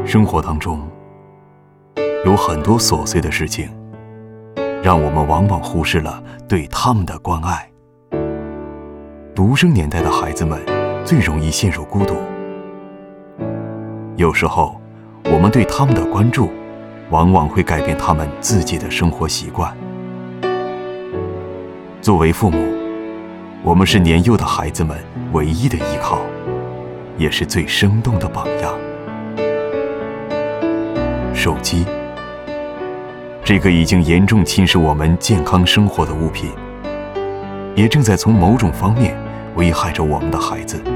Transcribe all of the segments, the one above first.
生活当中有很多琐碎的事情，让我们往往忽视了对他们的关爱。独生年代的孩子们最容易陷入孤独，有时候我们对他们的关注往往会改变他们自己的生活习惯。作为父母，我们是年幼的孩子们唯一的依靠，也是最生动的榜样。手机，这个已经严重侵蚀我们健康生活的物品，也正在从某种方面危害着我们的孩子。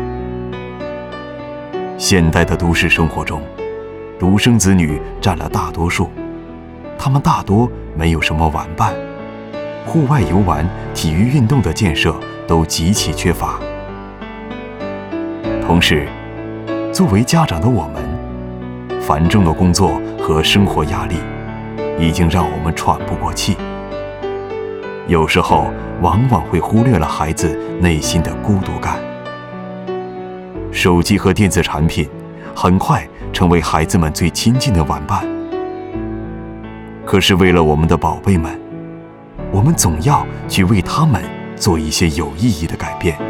现代的都市生活中，独生子女占了大多数，他们大多没有什么玩伴，户外游玩、体育运动的建设都极其缺乏。同时，作为家长的我们，繁重的工作和生活压力已经让我们喘不过气，有时候往往会忽略了孩子内心的孤独感。手机和电子产品很快成为孩子们最亲近的玩伴，可是为了我们的宝贝们，我们总要去为他们做一些有意义的改变。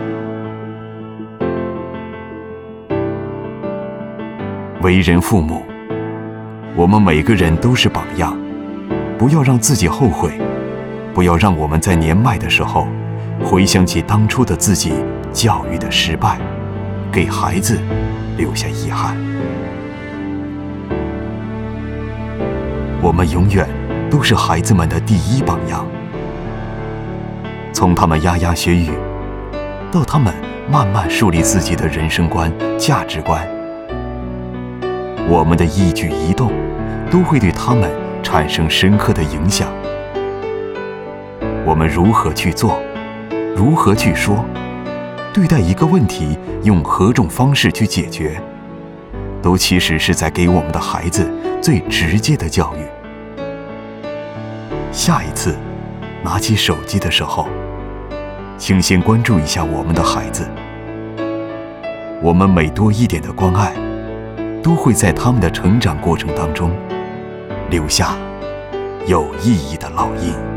为人父母，我们每个人都是榜样，不要让自己后悔，不要让我们在年迈的时候回想起当初的自己教育的失败，给孩子留下遗憾。我们永远都是孩子们的第一榜样，从他们牙牙学语，到他们慢慢树立自己的人生观、价值观，我们的一举一动都会对他们产生深刻的影响。我们如何去做，如何去说，对待一个问题用何种方式去解决，都其实是在给我们的孩子最直接的教育。下一次拿起手机的时候，请先关注一下我们的孩子，我们每多一点的关爱，都会在他们的成长过程当中留下有意义的烙印。